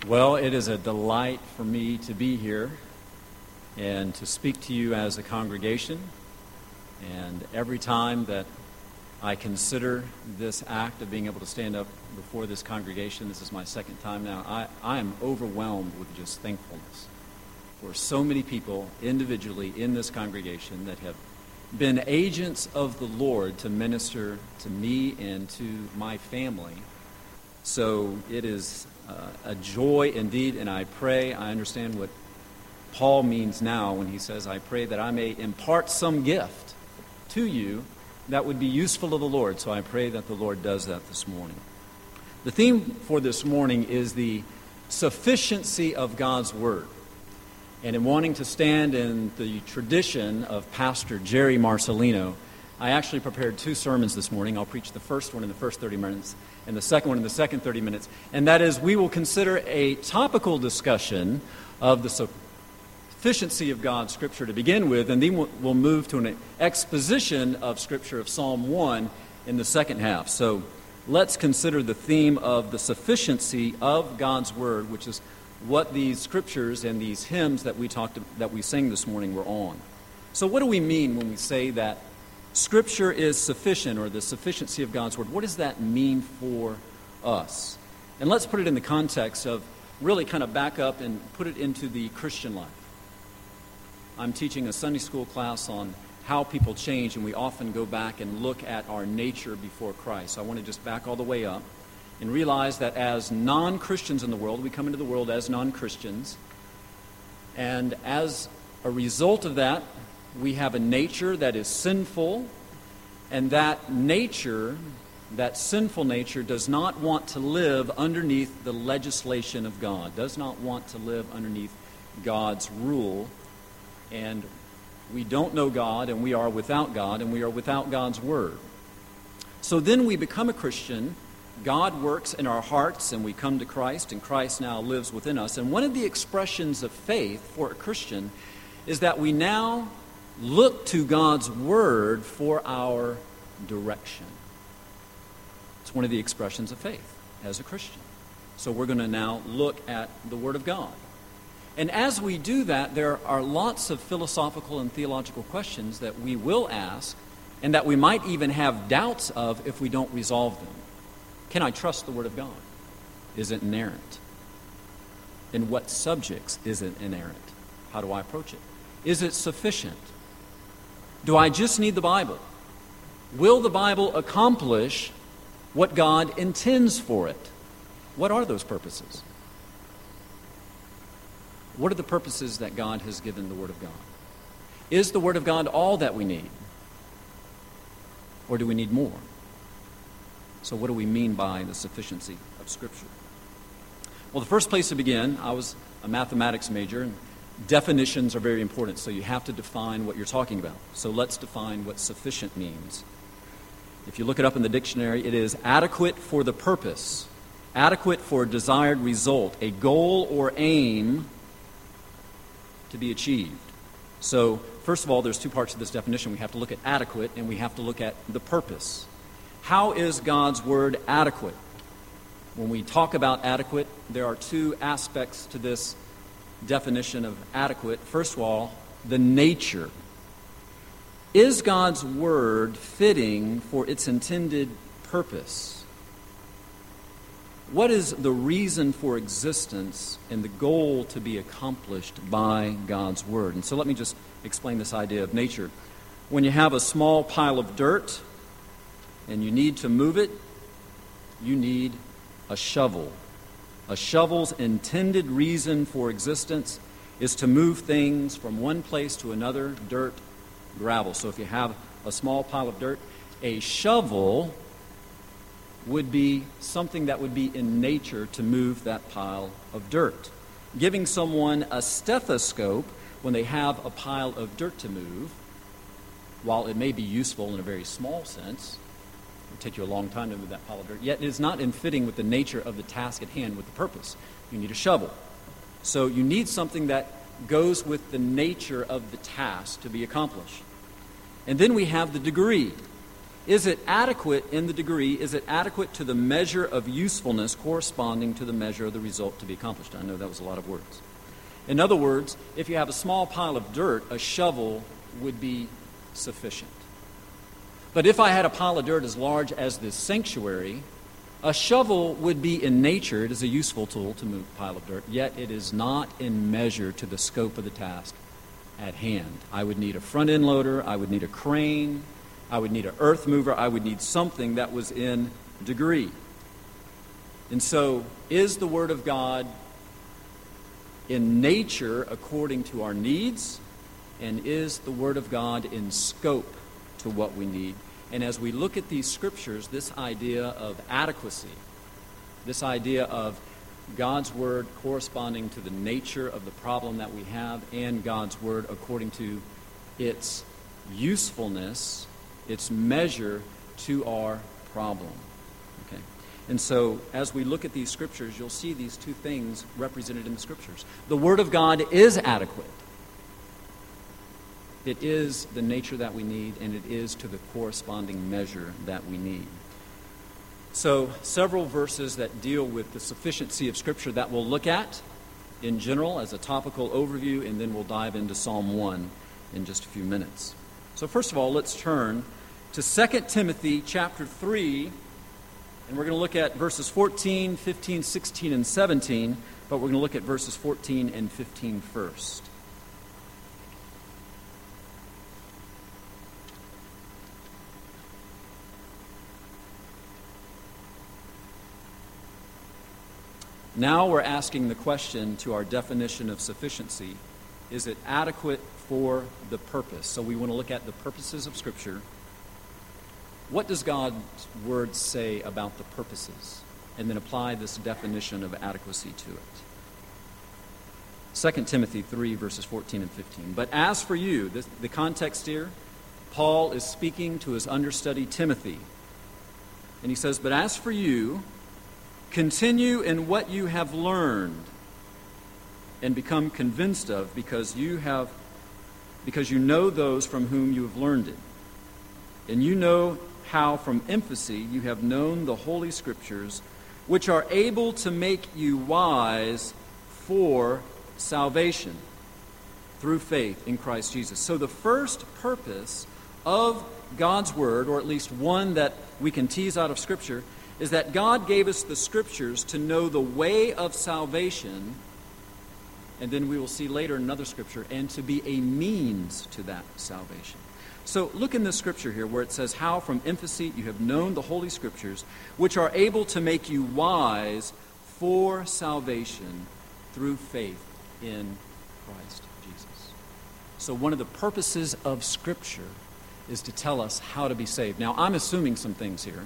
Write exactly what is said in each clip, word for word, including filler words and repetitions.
Well, it is a delight for me to be here and to speak to you as a congregation. And every time that I consider this act of being able to stand up before this congregation, this is my second time now, I, I am overwhelmed with just thankfulness for so many people individually in this congregation that have been agents of the Lord to minister to me and to my family. So it is uh, a joy indeed, and I pray, I understand what Paul means now when he says, I pray that I may impart some gift to you that would be useful to the Lord. So I pray that the Lord does that this morning. The theme for this morning is the sufficiency of God's Word. And in wanting to stand in the tradition of Pastor Jerry Marcelino, I actually prepared two sermons this morning. I'll preach the first one in the first thirty minutes and the second one in the second thirty minutes. And that is, we will consider a topical discussion of the sufficiency of God's Scripture to begin with, and then we'll move to an exposition of Scripture of Psalm one in the second half. So let's consider the theme of the sufficiency of God's Word, which is what these scriptures and these hymns that we talked that we sang this morning were on. So what do we mean when we say that Scripture is sufficient, or the sufficiency of God's Word? What does that mean for us? And let's put it in the context of really kind of back up and put it into the Christian life. I'm teaching a Sunday school class on how people change, and we often go back and look at our nature before Christ. So I want to just back all the way up and realize that as non-Christians in the world, we come into the world as non-Christians, and as a result of that, we have a nature that is sinful, and that nature, that sinful nature, does not want to live underneath the legislation of God, does not want to live underneath God's rule, and we don't know God, and we are without God, and we are without God's Word. So then we become a Christian. God works in our hearts, and we come to Christ, and Christ now lives within us. And one of the expressions of faith for a Christian is that we now look to God's Word for our direction. It's one of the expressions of faith as a Christian. So we're going to now look at the Word of God. And as we do that, there are lots of philosophical and theological questions that we will ask, and that we might even have doubts of if we don't resolve them. Can I trust the Word of God? Is it inerrant? In what subjects is it inerrant? How do I approach it? Is it sufficient? Do I just need the Bible? Will the Bible accomplish what God intends for it? What are those purposes? What are the purposes that God has given the Word of God? Is the Word of God all that we need? Or do we need more? So what do we mean by the sufficiency of Scripture? Well, the first place to begin, I was a mathematics major, and definitions are very important, so you have to define what you're talking about. So let's define what sufficient means. If you look it up in the dictionary, it is adequate for the purpose, adequate for a desired result, a goal or aim to be achieved. So, first of all, there's two parts of this definition. We have to look at adequate, and we have to look at the purpose. How is God's Word adequate? When we talk about adequate, there are two aspects to this definition of adequate. First of all, the nature. Is God's Word fitting for its intended purpose? What is the reason for existence and the goal to be accomplished by God's Word? And so let me just explain this idea of nature. When you have a small pile of dirt and you need to move it, you need a shovel. A shovel's intended reason for existence is to move things from one place to another, dirt, gravel. So if you have a small pile of dirt, a shovel would be something that would be in nature to move that pile of dirt. Giving someone a stethoscope when they have a pile of dirt to move, while it may be useful in a very small sense, it would take you a long time to move that pile of dirt, yet it is not in fitting with the nature of the task at hand, with the purpose. You need a shovel. So you need something that goes with the nature of the task to be accomplished. And then we have the degree. Is it adequate in the degree, is it adequate to the measure of usefulness corresponding to the measure of the result to be accomplished? I know that was a lot of words. In other words, if you have a small pile of dirt, a shovel would be sufficient. But if I had a pile of dirt as large as this sanctuary, a shovel would be in nature, it is a useful tool to move a pile of dirt, yet it is not in measure to the scope of the task at hand. I would need a front end loader, I would need a crane, I would need an earth mover, I would need something that was in degree. And so, is the Word of God in nature according to our needs? And is the Word of God in scope to what we need? And as we look at these scriptures, this idea of adequacy, this idea of God's Word corresponding to the nature of the problem that we have, and God's Word according to its usefulness, its measure to our problem. Okay. And so, as we look at these scriptures, you'll see these two things represented in the scriptures. The Word of God is adequate. It is the nature that we need, and it is to the corresponding measure that we need. So, several verses that deal with the sufficiency of Scripture that we'll look at in general as a topical overview, and then we'll dive into Psalm one in just a few minutes. So first of all, let's turn to Second Timothy chapter three, and we're going to look at verses fourteen, fifteen, sixteen, and seventeen, but we're going to look at verses fourteen and fifteen first. Now we're asking the question to our definition of sufficiency: is it adequate for the purpose? So we want to look at the purposes of Scripture. What does God's Word say about the purposes? And then apply this definition of adequacy to it. Second Timothy three, verses fourteen and fifteen. But as for you, this, the context here, Paul is speaking to his understudy Timothy. And he says, but as for you, continue in what you have learned and become convinced of, because you have because you know those from whom you have learned it. And you know how from infancy you have known the Holy Scriptures, which are able to make you wise for salvation through faith in Christ Jesus. So the first purpose of God's Word, or at least one that we can tease out of Scripture, is that God gave us the Scriptures to know the way of salvation, and then we will see later in another Scripture, and to be a means to that salvation. So look in the Scripture here where it says, how from infancy you have known the Holy Scriptures, which are able to make you wise for salvation through faith in Christ Jesus. So one of the purposes of Scripture is to tell us how to be saved. Now, I'm assuming some things here.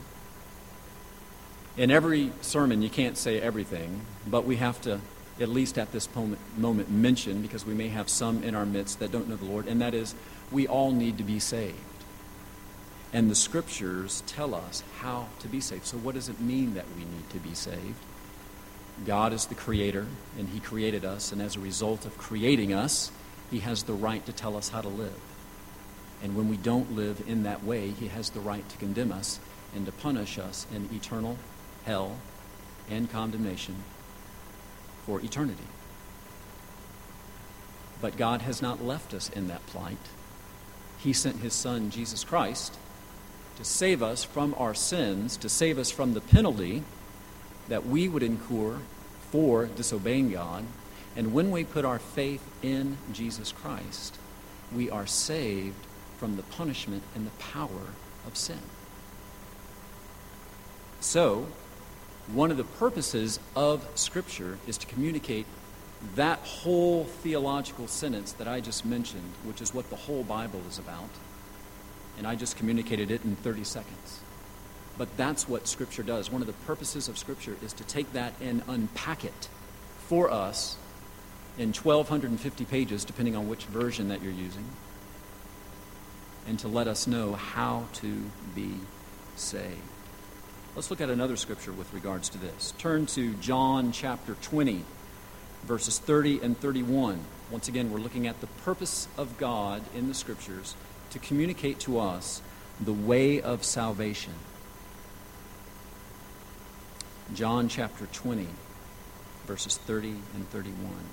In every sermon, you can't say everything, but we have to, at least at this moment, moment mention, because we may have some in our midst that don't know the Lord, and that is, we all need to be saved. And the Scriptures tell us how to be saved. So what does it mean that we need to be saved? God is the Creator, and He created us, and as a result of creating us, He has the right to tell us how to live. And when we don't live in that way, He has the right to condemn us and to punish us in eternal hell and condemnation for eternity. But God has not left us in that plight. He sent His Son, Jesus Christ, to save us from our sins, to save us from the penalty that we would incur for disobeying God. And when we put our faith in Jesus Christ, we are saved from the punishment and the power of sin. So, one of the purposes of Scripture is to communicate that whole theological sentence that I just mentioned, which is what the whole Bible is about. And I just communicated it in thirty seconds. But that's what Scripture does. One of the purposes of Scripture is to take that and unpack it for us in twelve fifty pages, depending on which version that you're using, and to let us know how to be saved. Let's look at another Scripture with regards to this. Turn to John chapter twenty, verses thirty and thirty-one. Once again, we're looking at the purpose of God in the Scriptures to communicate to us the way of salvation. John chapter twenty, verses thirty and thirty-one.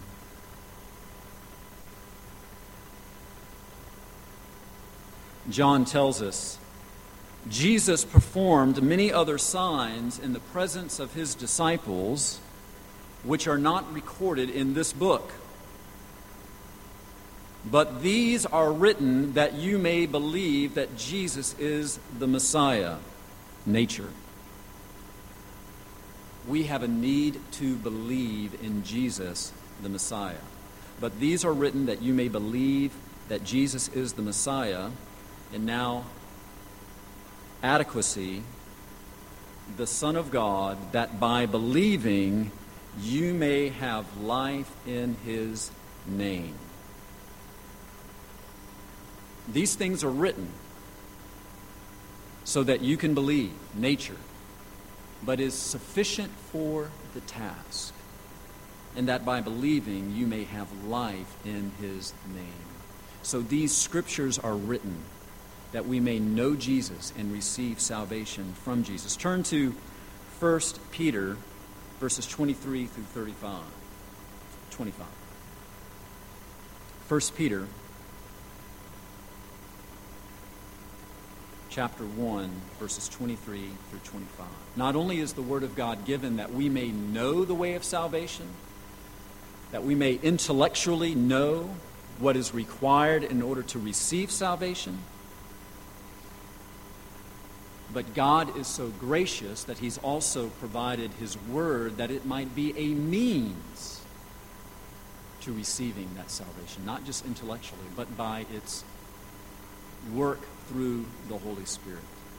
John tells us, Jesus performed many other signs in the presence of his disciples, which are not recorded in this book. But these are written that you may believe that Jesus is the Messiah, nature. We have a need to believe in Jesus, the Messiah. But these are written that you may believe that Jesus is the Messiah, and now adequacy, the Son of God, that by believing you may have life in his name. These things are written so that you can believe, nature, but is sufficient for the task, and that by believing you may have life in his name. So these scriptures are written that we may know Jesus and receive salvation from Jesus. Turn to First Peter, verses twenty-three through thirty-five. twenty-five. First Peter, chapter one, verses twenty-three through twenty-five. Not only is the Word of God given that we may know the way of salvation, that we may intellectually know what is required in order to receive salvation, but God is so gracious that he's also provided his word that it might be a means to receiving that salvation, not just intellectually, but by its work through the Holy Spirit.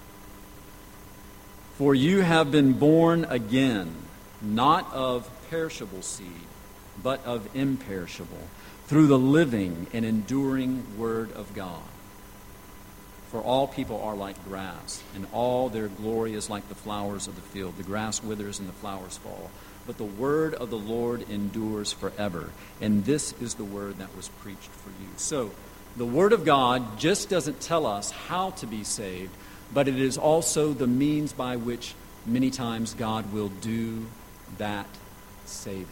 For you have been born again, not of perishable seed, but of imperishable, through the living and enduring Word of God. For all people are like grass, and all their glory is like the flowers of the field. The grass withers and the flowers fall, but the word of the Lord endures forever. And this is the word that was preached for you. So, the Word of God just doesn't tell us how to be saved, but it is also the means by which many times God will do that saving.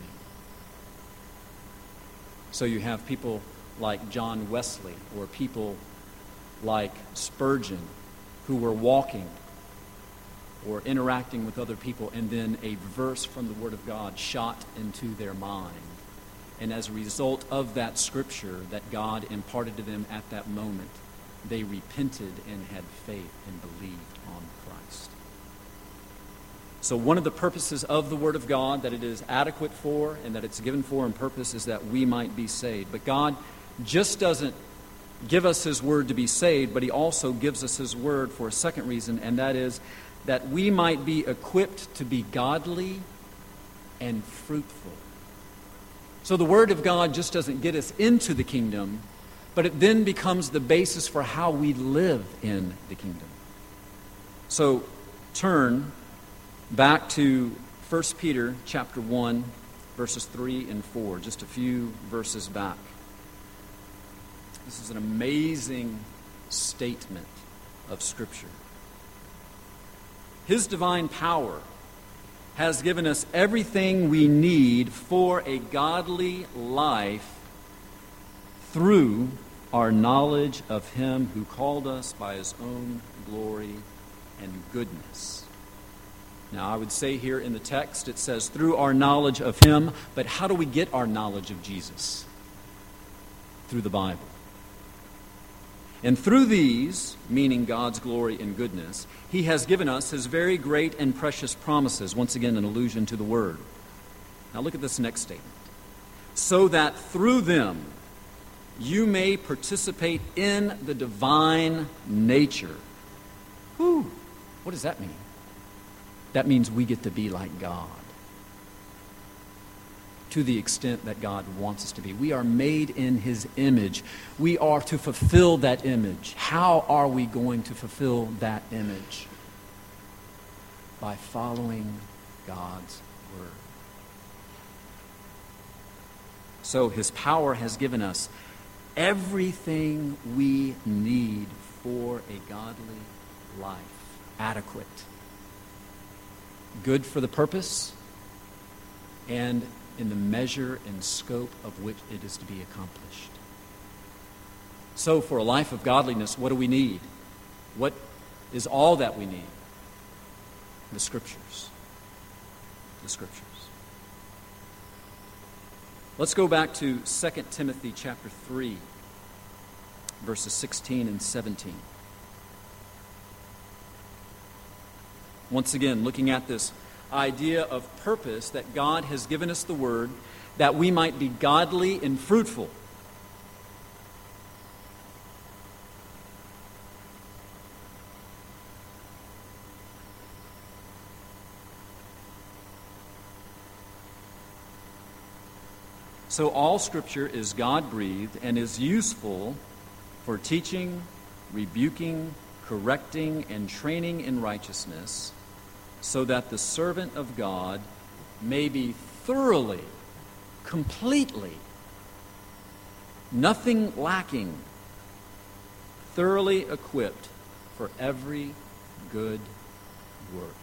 So you have people like John Wesley, or people like Spurgeon, who were walking or interacting with other people, and then a verse from the Word of God shot into their mind. And as a result of that scripture that God imparted to them at that moment, they repented and had faith and believed on Christ. So one of the purposes of the Word of God, that it is adequate for and that it's given for and purpose, is that we might be saved. But God just doesn't give us his word to be saved, but he also gives us his word for a second reason, and that is that we might be equipped to be godly and fruitful. So the Word of God just doesn't get us into the kingdom, but it then becomes the basis for how we live in the kingdom. So turn back to First Peter chapter one, verses three and four, just a few verses back. This is an amazing statement of Scripture. His divine power has given us everything we need for a godly life through our knowledge of Him who called us by His own glory and goodness. Now, I would say here in the text, it says, through our knowledge of Him, but how do we get our knowledge of Jesus? Through the Bible. And through these, meaning God's glory and goodness, He has given us His very great and precious promises. Once again, an allusion to the Word. Now look at this next statement. So that through them you may participate in the divine nature. Whew, what does that mean? That means we get to be like God. To the extent that God wants us to be. We are made in His image. We are to fulfill that image. How are we going to fulfill that image? By following God's Word. So His power has given us everything we need for a godly life. Adequate. Good for the purpose and in the measure and scope of which it is to be accomplished. So for a life of godliness, what do we need? What is all that we need? The Scriptures. The Scriptures. Let's go back to Second Timothy chapter three, verses sixteen and seventeen. Once again, looking at this idea of purpose, that God has given us the Word that we might be godly and fruitful. So all Scripture is God-breathed and is useful for teaching, rebuking, correcting, and training in righteousness, so that the servant of God may be thoroughly, completely, nothing lacking, thoroughly equipped for every good work.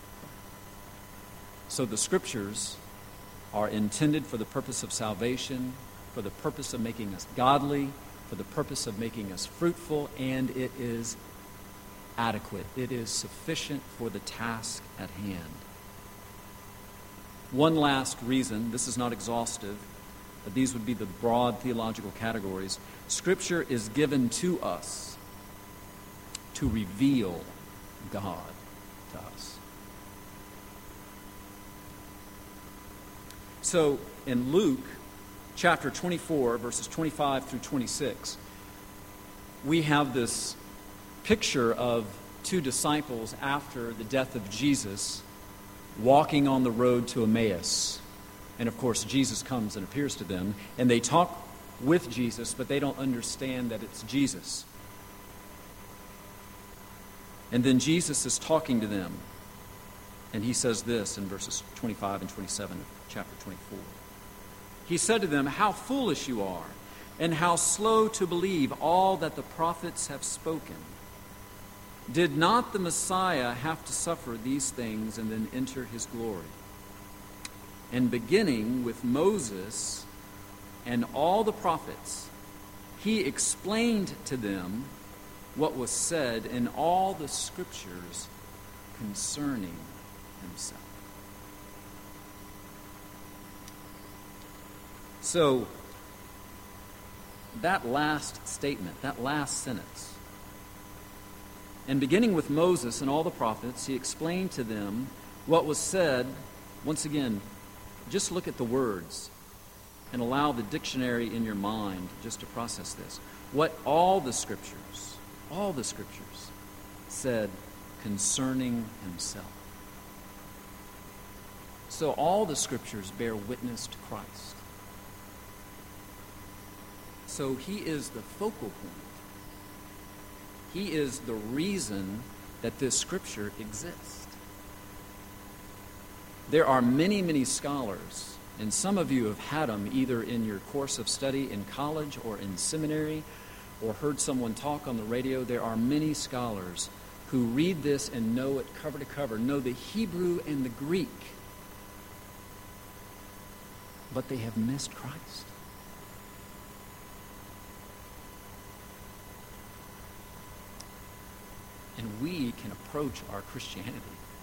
So the Scriptures are intended for the purpose of salvation, for the purpose of making us godly, for the purpose of making us fruitful, and it is adequate. It is sufficient for the task at hand. One last reason, this is not exhaustive, but these would be the broad theological categories. Scripture is given to us to reveal God to us. So in Luke chapter twenty-four, verses twenty-five through twenty-six, we have this picture of two disciples after the death of Jesus walking on the road to Emmaus. And of course, Jesus comes and appears to them, and they talk with Jesus, but they don't understand that it's Jesus. And then Jesus is talking to them, and he says this in verses twenty-five and twenty-seven of chapter twenty-four. He said to them, "How foolish you are, and how slow to believe all that the prophets have spoken. Did not the Messiah have to suffer these things and then enter his glory? And beginning with Moses and all the prophets, he explained to them what was said in all the Scriptures concerning himself." So, that last statement, that last sentence, and beginning with Moses and all the prophets, he explained to them what was said. Once again, just look at the words and allow the dictionary in your mind just to process this. What all the Scriptures, all the Scriptures said concerning himself. So all the Scriptures bear witness to Christ. So he is the focal point. He is the reason that this Scripture exists. There are many, many scholars, and some of you have had them either in your course of study in college or in seminary, or heard someone talk on the radio. There are many scholars who read this and know it cover to cover, know the Hebrew and the Greek, but they have missed Christ. And we can approach our Christianity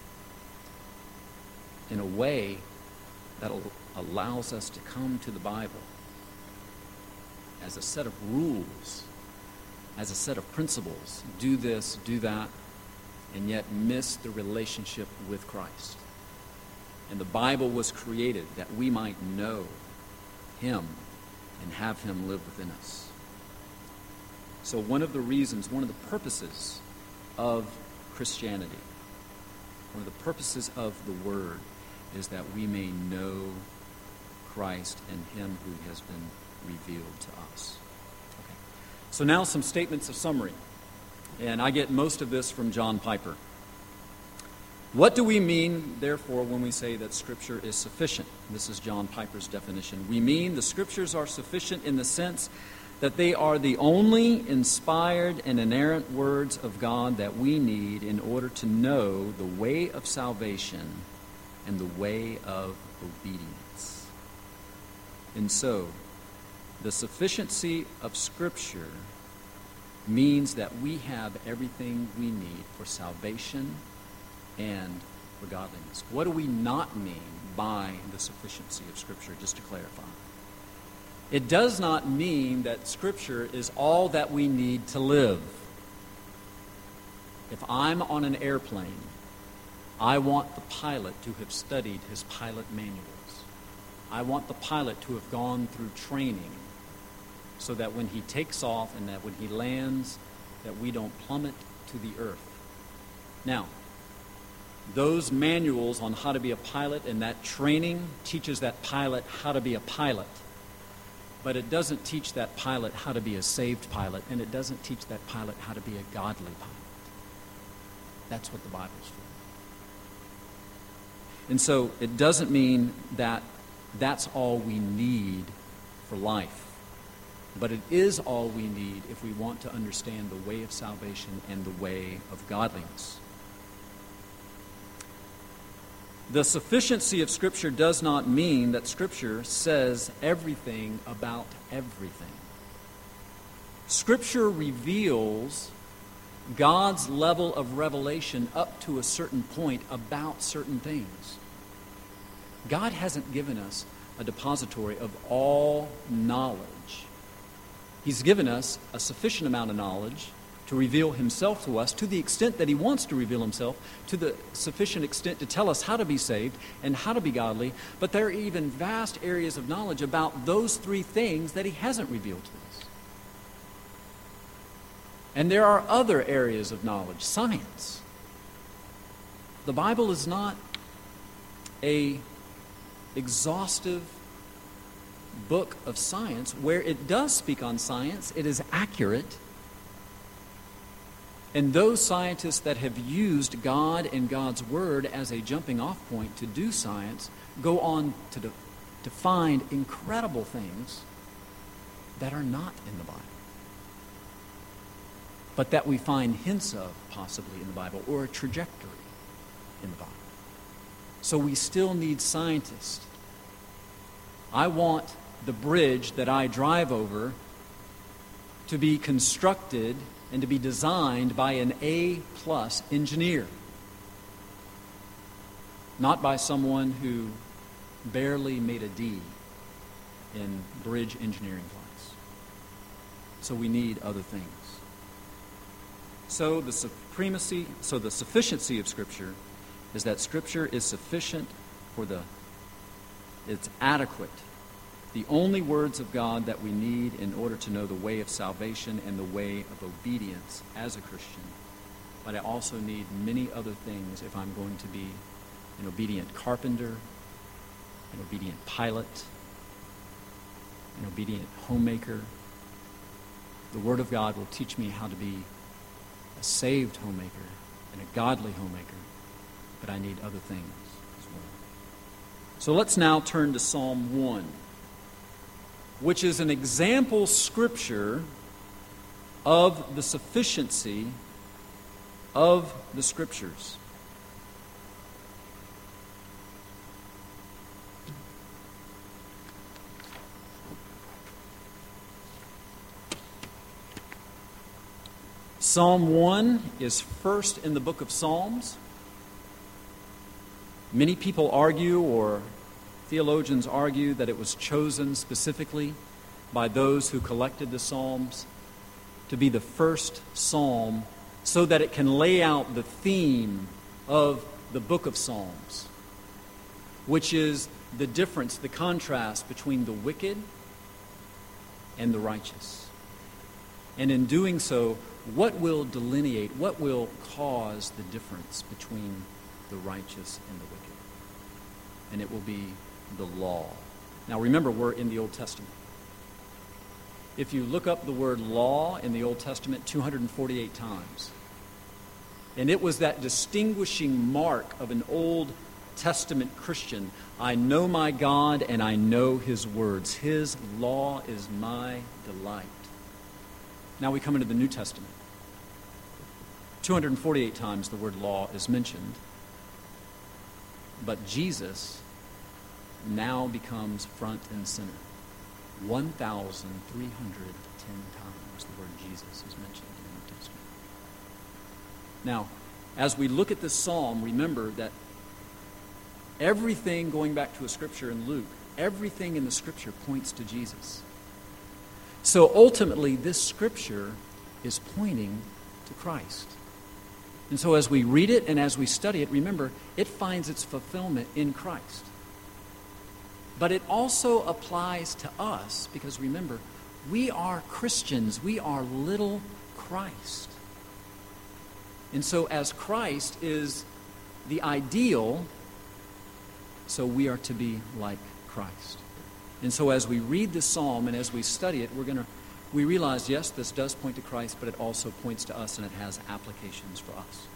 in a way that allows us to come to the Bible as a set of rules, as a set of principles. Do this, do that, and yet miss the relationship with Christ. And the Bible was created that we might know him and have him live within us. So one of the reasons, one of the purposes of Christianity, one of the purposes of the Word, is that we may know Christ and him who has been revealed to us. Okay. So now some statements of summary. And I get most of this from John Piper. What do we mean, therefore, when we say that Scripture is sufficient? This is John Piper's definition. We mean the Scriptures are sufficient in the sense that they are the only inspired and inerrant words of God that we need in order to know the way of salvation and the way of obedience. And so, the sufficiency of Scripture means that we have everything we need for salvation and for godliness. What do we not mean by the sufficiency of Scripture, just to clarify? It does not mean that Scripture is all that we need to live. If I'm on an airplane, I want the pilot to have studied his pilot manuals. I want the pilot to have gone through training so that when he takes off and that when he lands, that we don't plummet to the earth. Now, those manuals on how to be a pilot and that training teaches that pilot how to be a pilot. But it doesn't teach that pilot how to be a saved pilot, and it doesn't teach that pilot how to be a godly pilot. That's what the Bible's for. And so it doesn't mean that that's all we need for life. But it is all we need if we want to understand the way of salvation and the way of godliness. The sufficiency of Scripture does not mean that Scripture says everything about everything. Scripture reveals God's level of revelation up to a certain point about certain things. God hasn't given us a depository of all knowledge. He's given us a sufficient amount of knowledge to reveal Himself to us to the extent that He wants to reveal Himself, to the sufficient extent to tell us how to be saved and how to be godly. But there are even vast areas of knowledge about those three things that He hasn't revealed to us. And there are other areas of knowledge, science. The Bible is not a exhaustive book of science. Where it does speak on science, it is accurate. And those scientists that have used God and God's Word as a jumping off point to do science go on to, de- to find incredible things that are not in the Bible, but that we find hints of possibly in the Bible, or a trajectory in the Bible. So we still need scientists. I want the bridge that I drive over to be constructed and to be designed by an A-plus engineer, not by someone who barely made a D in bridge engineering class. So we need other things. So the supremacy, so the sufficiency of Scripture is that Scripture is sufficient for the, it's adequate. The only words of God that we need in order to know the way of salvation and the way of obedience as a Christian. But I also need many other things if I'm going to be an obedient carpenter, an obedient pilot, an obedient homemaker. The Word of God will teach me how to be a saved homemaker and a godly homemaker, but I need other things as well. So let's now turn to Psalm one, which is an example scripture of the sufficiency of the Scriptures. Psalm one is first in the book of Psalms. Many people argue, or theologians argue, that it was chosen specifically by those who collected the Psalms to be the first psalm so that it can lay out the theme of the book of Psalms, which is the difference, the contrast between the wicked and the righteous. And in doing so, what will delineate, what will cause the difference between the righteous and the wicked? And it will be the law. Now remember, we're in the Old Testament. If you look up the word law in the Old Testament two hundred forty-eight times, and it was that distinguishing mark of an Old Testament Christian. I know my God and I know His words. His law is my delight. Now we come into the New Testament. two hundred forty-eight times the word law is mentioned, but Jesus now becomes front and center. one thousand three hundred ten times the word Jesus is mentioned in the New Testament. Now, as we look at this psalm, remember that everything, going back to a scripture in Luke, everything in the scripture points to Jesus. So ultimately, this scripture is pointing to Christ. And so as we read it and as we study it, remember, it finds its fulfillment in Christ. But it also applies to us because, remember, we are Christians. We are little Christ. And so as Christ is the ideal, so we are to be like Christ. And so as we read this psalm and as we study it, we're going to we realize, yes, this does point to Christ, but it also points to us and it has applications for us.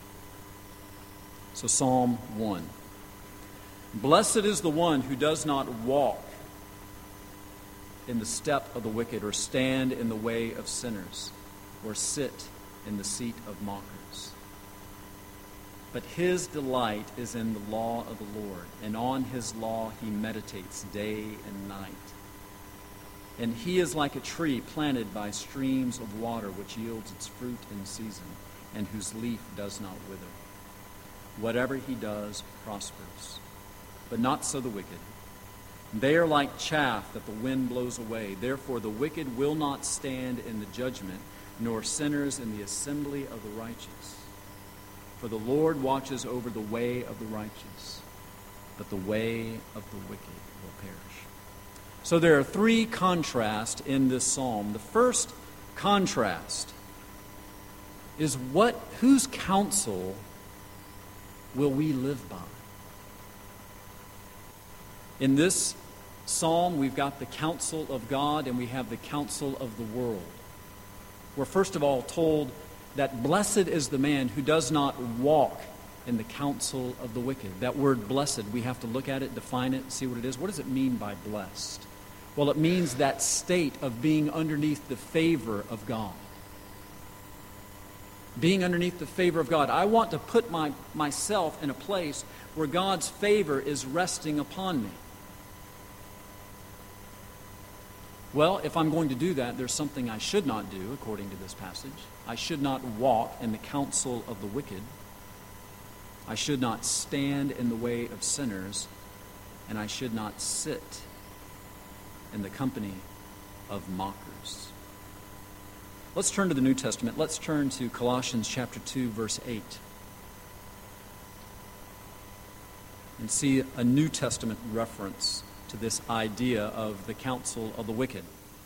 So Psalm one. Blessed is the one who does not walk in the step of the wicked, or stand in the way of sinners, or sit in the seat of mockers. But his delight is in the law of the Lord, and on his law he meditates day and night. And he is like a tree planted by streams of water, which yields its fruit in season, and whose leaf does not wither. Whatever he does prospers. But not so the wicked. They are like chaff that the wind blows away. Therefore the wicked will not stand in the judgment, nor sinners in the assembly of the righteous. For the Lord watches over the way of the righteous, but the way of the wicked will perish. So there are three contrasts in this psalm. The first contrast is what, whose counsel will we live by? In this psalm, we've got the counsel of God and we have the counsel of the world. We're first of all told that blessed is the man who does not walk in the counsel of the wicked. That word blessed, we have to look at it, define it, see what it is. What does it mean by blessed? Well, it means that state of being underneath the favor of God. Being underneath the favor of God. I want to put my, myself in a place where God's favor is resting upon me. Well, if I'm going to do that, there's something I should not do, according to this passage. I should not walk in the counsel of the wicked. I should not stand in the way of sinners. And I should not sit in the company of mockers. Let's turn to the New Testament. Let's turn to Colossians chapter two, verse eight. And see a New Testament reference to this idea of the counsel of the wicked.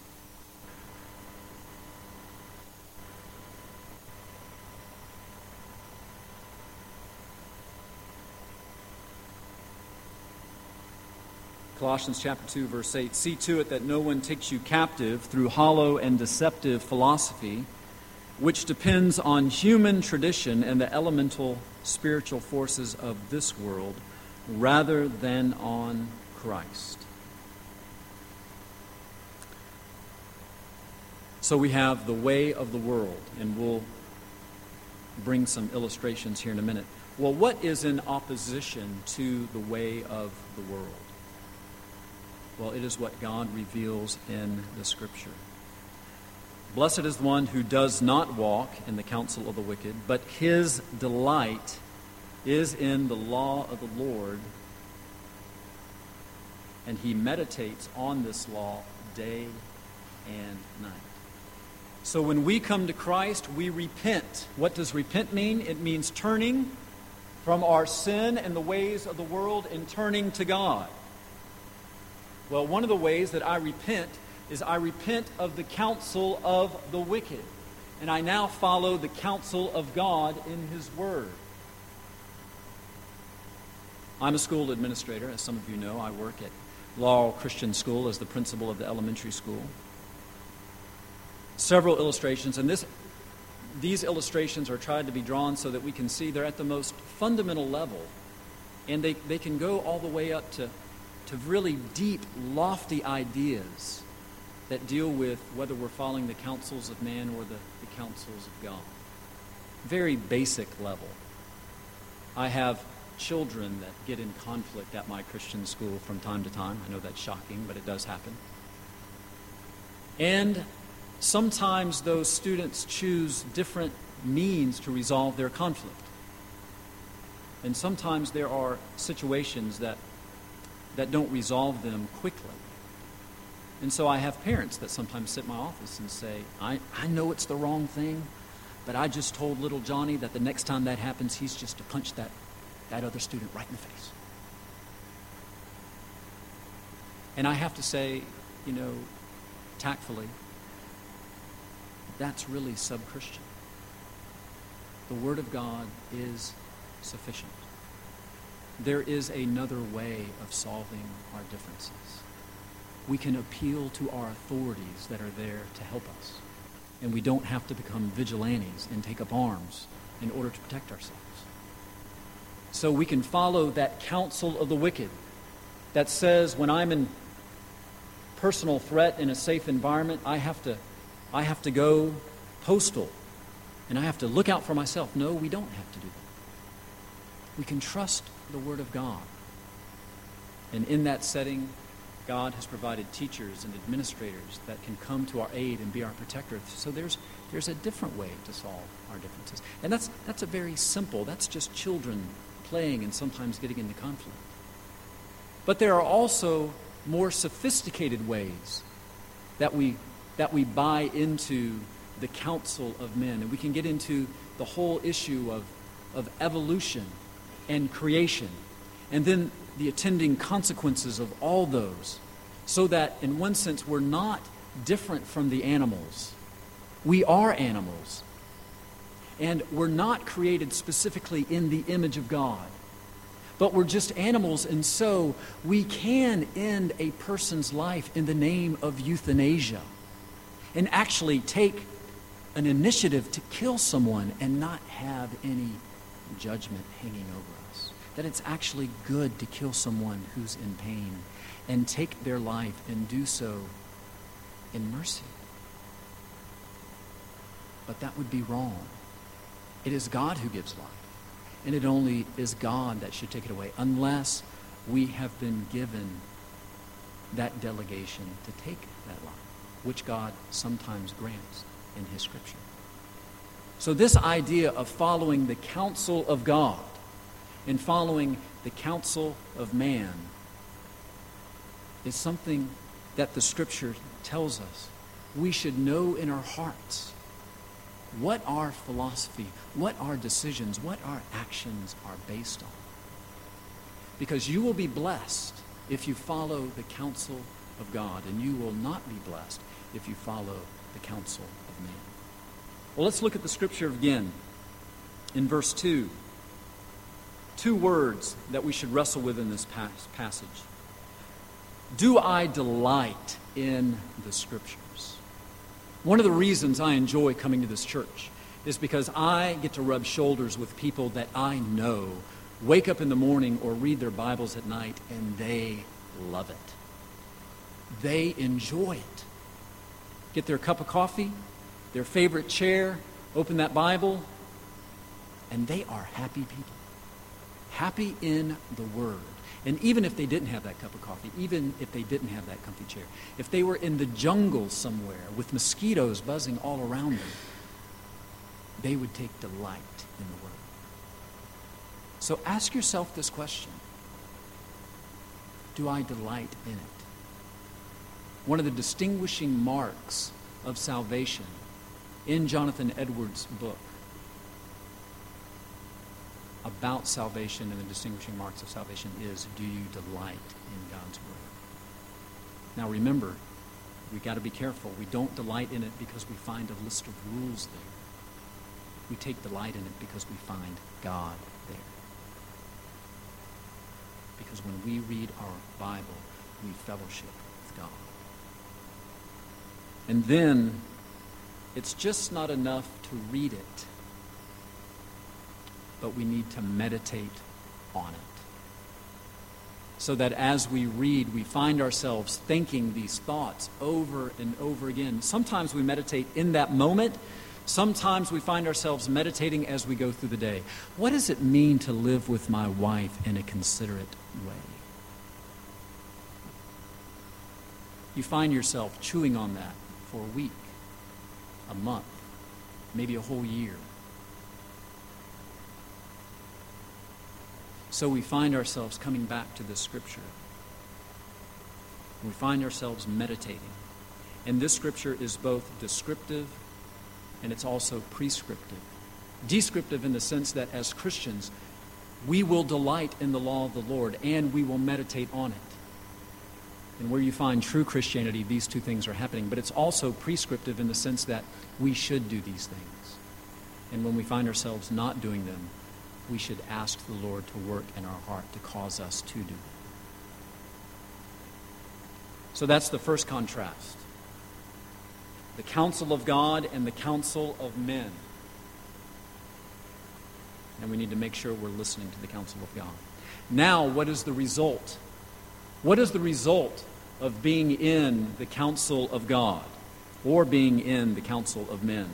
Colossians chapter two, verse eight. See to it that no one takes you captive through hollow and deceptive philosophy, which depends on human tradition and the elemental spiritual forces of this world, rather than on Christ. So we have the way of the world, and we'll bring some illustrations here in a minute. Well, what is in opposition to the way of the world? Well, it is what God reveals in the Scripture. Blessed is the one who does not walk in the counsel of the wicked, but his delight is in the law of the Lord, and he meditates on this law day and night. So when we come to Christ, we repent. What does repent mean? It means turning from our sin and the ways of the world and turning to God. Well, one of the ways that I repent is I repent of the counsel of the wicked. And I now follow the counsel of God in His Word. I'm a school administrator. As some of you know, I work at Laurel Christian School as the principal of the elementary school. Several illustrations, and this, these illustrations are tried to be drawn so that we can see they're at the most fundamental level. And they, they can go all the way up to, to really deep, lofty ideas that deal with whether we're following the counsels of man or the, the counsels of God. Very basic level. I have children that get in conflict at my Christian school from time to time. I know that's shocking, but it does happen. And sometimes those students choose different means to resolve their conflict. And sometimes there are situations that that don't resolve them quickly. And so I have parents that sometimes sit in my office and say, I, I know it's the wrong thing, but I just told little Johnny that the next time that happens, he's just to punch that, that other student right in the face. And I have to say, you know, tactfully, that's really sub-Christian. The Word of God is sufficient. There is another way of solving our differences. We can appeal to our authorities that are there to help us. And we don't have to become vigilantes and take up arms in order to protect ourselves. So we can follow that counsel of the wicked that says when I'm in personal threat in a safe environment, I have to, I have to go postal and I have to look out for myself. No, we don't have to do that. We can trust the Word of God. And in that setting, God has provided teachers and administrators that can come to our aid and be our protector. So there's there's a different way to solve our differences. And that's that's a very simple, that's just children playing and sometimes getting into conflict. But there are also more sophisticated ways that we that we buy into the counsel of men. And we can get into the whole issue of, of evolution and creation, and then the attending consequences of all those, so that in one sense we're not different from the animals. We are animals, and we're not created specifically in the image of God, but we're just animals, and so we can end a person's life in the name of euthanasia and actually take an initiative to kill someone and not have any judgment hanging over us. That it's actually good to kill someone who's in pain and take their life and do so in mercy. But that would be wrong. It is God who gives life. And it only is God that should take it away, unless we have been given that delegation to take that life, which God sometimes grants in His Scripture. So this idea of following the counsel of God and following the counsel of man is something that the Scripture tells us we should know in our hearts what our philosophy, what our decisions, what our actions are based on. Because you will be blessed if you follow the counsel of God, and you will not be blessed if you follow the counsel of man. Well, let's look at the Scripture again in verse two. Two words that we should wrestle with in this passage. Do I delight in the Scriptures? One of the reasons I enjoy coming to this church is because I get to rub shoulders with people that I know wake up in the morning or read their Bibles at night, and they love it. They enjoy it. Get their cup of coffee, their favorite chair, open that Bible, and they are happy people. Happy in the Word. And even if they didn't have that cup of coffee, even if they didn't have that comfy chair, if they were in the jungle somewhere with mosquitoes buzzing all around them, they would take delight in the Word. So ask yourself this question. Do I delight in it? One of the distinguishing marks of salvation in Jonathan Edwards' book about salvation and the distinguishing marks of salvation is, do you delight in God's Word? Now remember, we got to be careful. We don't delight in it because we find a list of rules there. We take delight in it because we find God there. Because when we read our Bible, we fellowship with God. And then, it's just not enough to read it, but we need to meditate on it. so that as we read, we find ourselves thinking these thoughts over and over again. Sometimes we meditate in that moment. Sometimes we find ourselves meditating as we go through the day. What does it mean to live with my wife in a considerate way? You find yourself chewing on that for a week, a month, maybe a whole year. So we find ourselves coming back to this scripture. We find ourselves meditating. And this scripture is both descriptive and it's also prescriptive. Descriptive in the sense that as Christians, we will delight in the law of the Lord and we will meditate on it. And where you find true Christianity, these two things are happening. But it's also prescriptive in the sense that we should do these things. And when we find ourselves not doing them, we should ask the Lord to work in our heart to cause us to do them. So that's the first contrast. The counsel of God and the counsel of men. And we need to make sure we're listening to the counsel of God. Now, what is the result? What is the result of being in the counsel of God or being in the counsel of men?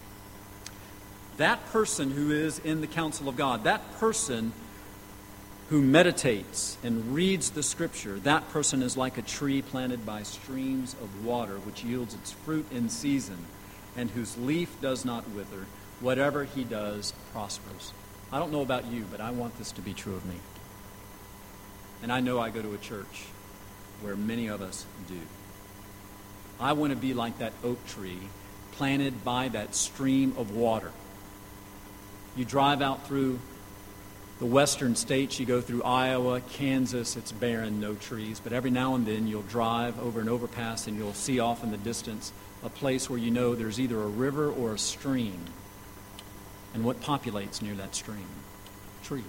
That person who is in the counsel of God, that person who meditates and reads the Scripture, that person is like a tree planted by streams of water, which yields its fruit in season, and whose leaf does not wither. Whatever he does prospers. I don't know about you, but I want this to be true of me. And I know I go to a church where many of us do. I want to be like that oak tree planted by that stream of water. You drive out through the western states, you go through Iowa, Kansas, it's barren, no trees. But every now and then you'll drive over an overpass and you'll see off in the distance a place where you know there's either a river or a stream. And what populates near that stream? Trees.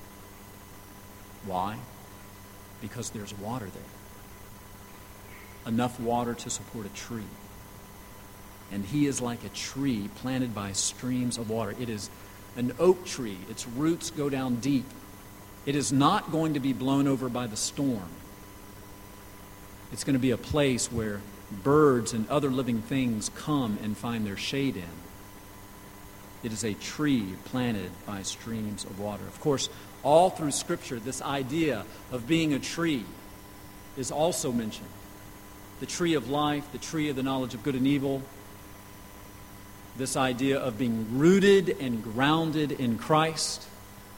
Why? Because there's water there. Enough water to support a tree. And he is like a tree planted by streams of water. It is an oak tree. Its roots go down deep. It is not going to be blown over by the storm. It's going to be a place where birds and other living things come and find their shade in. It is a tree planted by streams of water. Of course, all through Scripture, this idea of being a tree is also mentioned. The tree of life, the tree of the knowledge of good and evil. This idea of being rooted and grounded in Christ.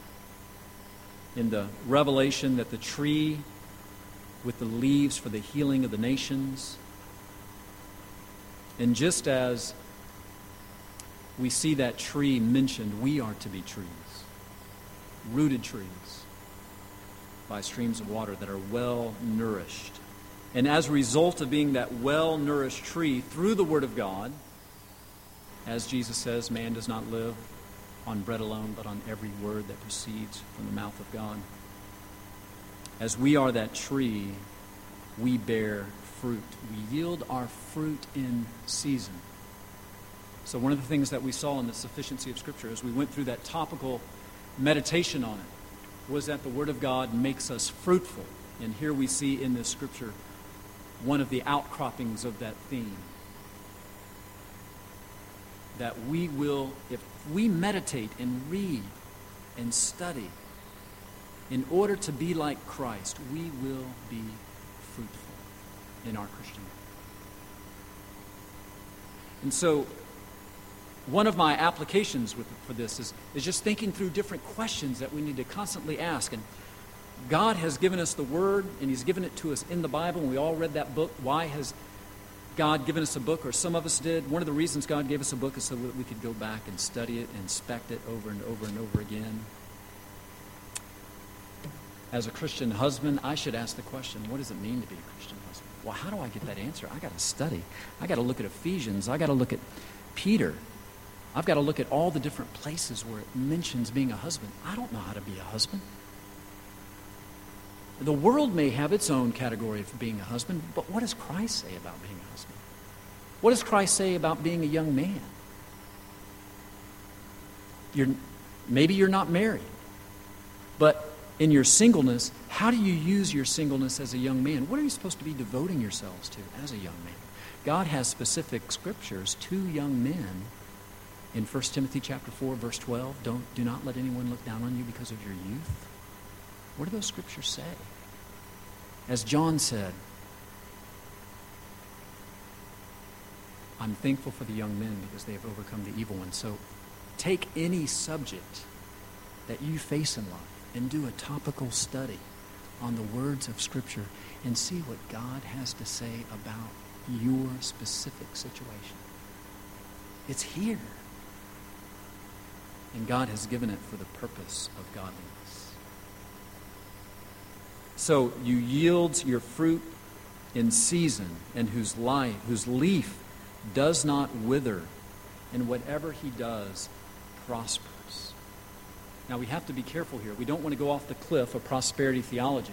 In the revelation that the tree with the leaves for the healing of the nations. And just as we see that tree mentioned, we are to be trees. Rooted trees by streams of water that are well nourished. And as a result of being that well-nourished tree through the Word of God, as Jesus says, man does not live on bread alone, but on every word that proceeds from the mouth of God. As we are that tree, we bear fruit. We yield our fruit in season. So one of the things that we saw in the sufficiency of Scripture as we went through that topical meditation on it was that the Word of God makes us fruitful. And here we see in this Scripture one of the outcroppings of that theme. That we will, if we meditate and read and study in order to be like Christ, we will be fruitful in our Christian life. And so, one of my applications with, for this is, is just thinking through different questions that we need to constantly ask. And God has given us the Word, and He's given it to us in the Bible, and we all read that book. Why has God given us a book, or some of us did? One of the reasons God gave us a book is so that we could go back and study it, inspect it over and over and over again. As a Christian husband, I should ask the question, what does it mean to be a Christian husband? Well, how do I get that answer? I got to study. I got to look at Ephesians. I got to look at Peter. I've got to look at all the different places where it mentions being a husband. I don't know how to be a husband. The world may have its own category of being a husband, but what does Christ say about being a husband? What does Christ say about being a young man? You're, maybe you're not married, but in your singleness, how do you use your singleness as a young man? What are you supposed to be devoting yourselves to as a young man? God has specific scriptures to young men in First Timothy chapter four, verse twelve. Don't, do not let anyone look down on you because of your youth. What do those scriptures say? As John said, I'm thankful for the young men because they have overcome the evil one. So take any subject that you face in life and do a topical study on the words of Scripture and see what God has to say about your specific situation. It's here. And God has given it for the purpose of godliness. So you yield your fruit in season, and whose life, whose leaf does not wither, and whatever he does prospers. Now we have to be careful here. We don't want to go off the cliff of prosperity theology.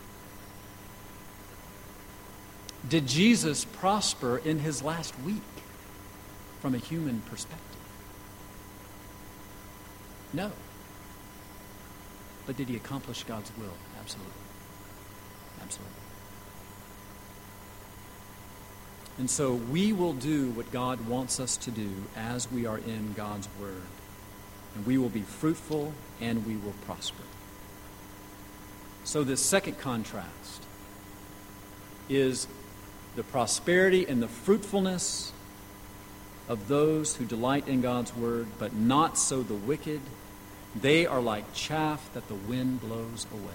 Did Jesus prosper in his last week from a human perspective? No. But did he accomplish God's will? Absolutely. Absolutely. And so we will do what God wants us to do as we are in God's Word. And we will be fruitful and we will prosper. So this second contrast is the prosperity and the fruitfulness of those who delight in God's Word, but not so the wicked. They are like chaff that the wind blows away.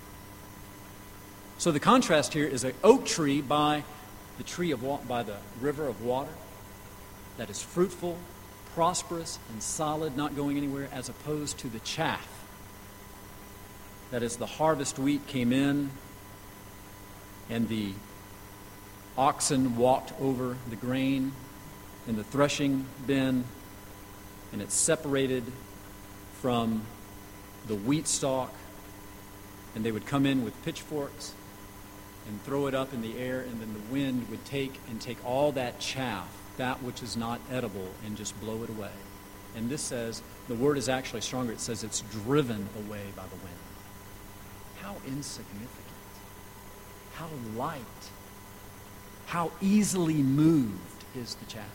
So the contrast here is an oak tree by the tree of wa- by the river of water that is fruitful, prosperous, and solid, not going anywhere, as opposed to the chaff that as the harvest wheat came in and the oxen walked over the grain in the threshing bin, and it's separated from the wheat stalk, and they would come in with pitchforks and throw it up in the air, and then the wind would take and take all that chaff, that which is not edible, and just blow it away. And this says, the word is actually stronger. It says it's driven away by the wind. How insignificant. How light. How easily moved is the chaff,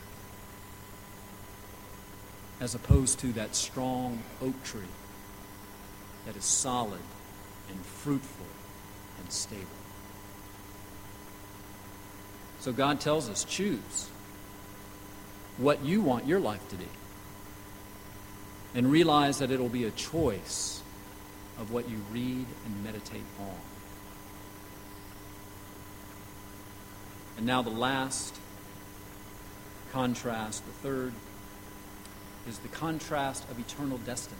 as opposed to that strong oak tree that is solid and fruitful and stable. So God tells us, choose what you want your life to be. And realize that it'll be a choice of what you read and meditate on. And now the last contrast, the third, is the contrast of eternal destinies.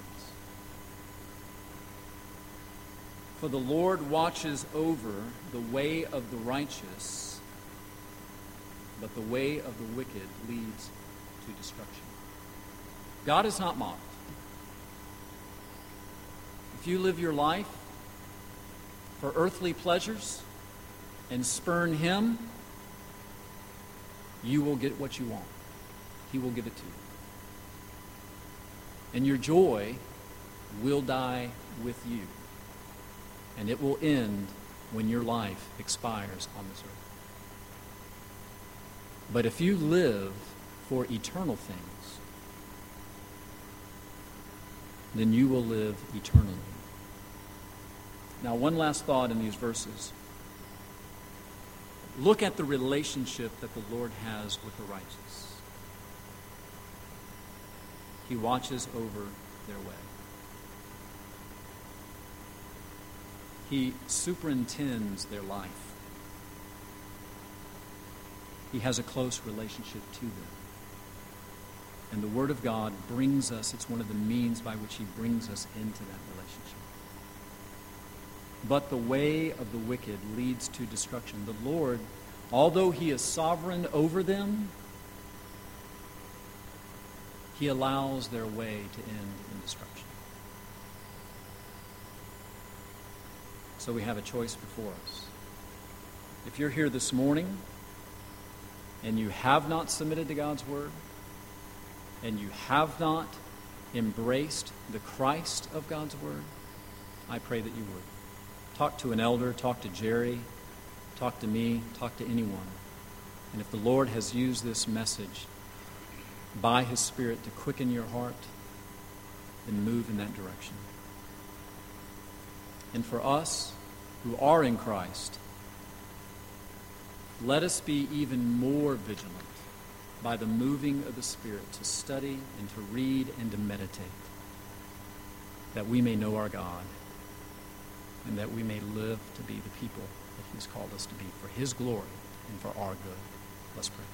For the Lord watches over the way of the righteous, but the way of the wicked leads to destruction. God is not mocked. If you live your life for earthly pleasures and spurn Him, you will get what you want. He will give it to you. And your joy will die with you. And it will end when your life expires on this earth. But if you live for eternal things, then you will live eternally. Now, one last thought in these verses. Look at the relationship that the Lord has with the righteous. He watches over their way. He superintends their life. He has a close relationship to them. And the Word of God brings us, it's one of the means by which He brings us into that relationship. But the way of the wicked leads to destruction. The Lord, although He is sovereign over them, He allows their way to end in destruction. So we have a choice before us. If you're here this morning and you have not submitted to God's Word, and you have not embraced the Christ of God's Word, I pray that you would. Talk to an elder, talk to Jerry, talk to me, talk to anyone. And if the Lord has used this message by his Spirit to quicken your heart, then move in that direction. And for us who are in Christ, let us be even more vigilant by the moving of the Spirit to study and to read and to meditate, that we may know our God and that we may live to be the people that he's called us to be for his glory and for our good. Let's pray.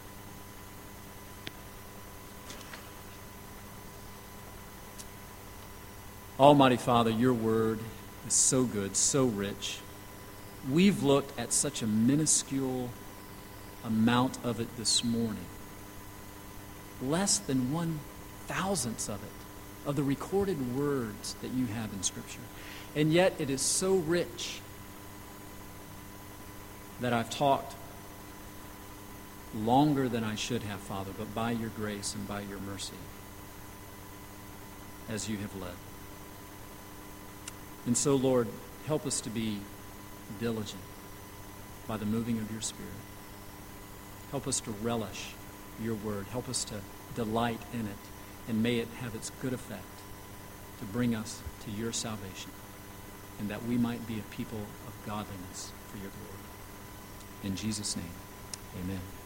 Almighty Father, your word is so good, so rich. We've looked at such a minuscule amount of it this morning. Less than one thousandth of it, of the recorded words that you have in Scripture. And yet it is so rich that I've talked longer than I should have, Father, but by your grace and by your mercy, as you have led. And so, Lord, help us to be diligent by the moving of your Spirit. Help us to relish your word. Help us to delight in it, and may it have its good effect to bring us to your salvation, and that we might be a people of godliness for your glory. In Jesus' name, amen.